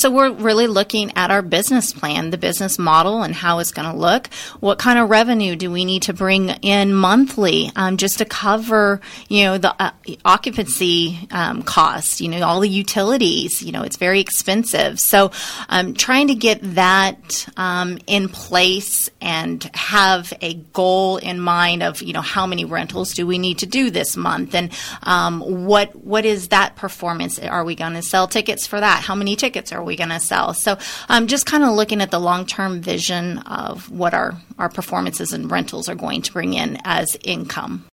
So we're really looking at our business plan, the business model, and how it's going to look. What kind of revenue do we need to bring in monthly, just to cover, the occupancy costs, all the utilities. It's very expensive. So trying to get that in place and have a goal in mind of, how many rentals do we need to do this month, and what is that performance? Are we going to sell tickets for that? How many tickets are we going to sell? So just kind of looking at the long-term vision of what our performances and rentals are going to bring in as income.